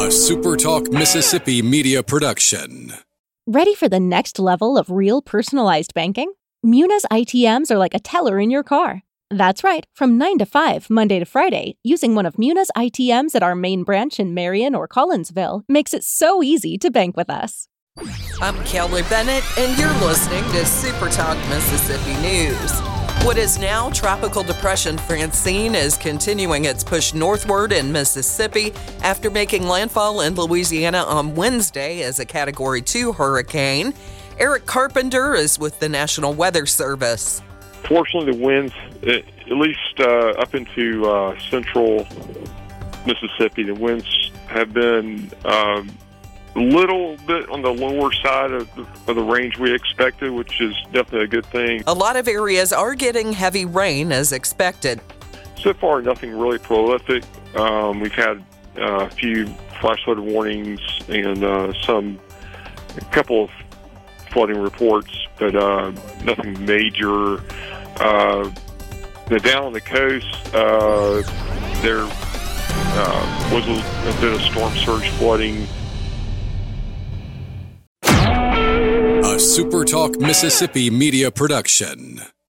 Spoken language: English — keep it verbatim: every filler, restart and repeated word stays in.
SuperTalk Mississippi media production. Ready for the next level of real personalized banking? Muna's I T Ms are like a teller in your car. That's right, from nine to five, Monday to Friday, using one of Muna's I T Ms at our main branch in Marion or Collinsville makes it so easy to bank with us. I'm Kelly Bennett, and you're listening to SuperTalk Mississippi News. What is now Tropical Depression Francine is continuing its push northward in Mississippi after making landfall in Louisiana on Wednesday as a Category two hurricane. Eric Carpenter is with the National Weather Service. Fortunately, the winds, at least uh, up into uh, central Mississippi, the winds have been um, a little bit on the lower side of the, of the range we expected, which is definitely a good thing. A lot of areas are getting heavy rain as expected. So far, nothing really prolific. Um, we've had uh, a few flash flood warnings and uh, some, a couple of flooding reports, but uh, nothing major. Uh, the down on the coast, uh, there uh, was a, a bit of storm surge flooding. A SuperTalk Mississippi media production.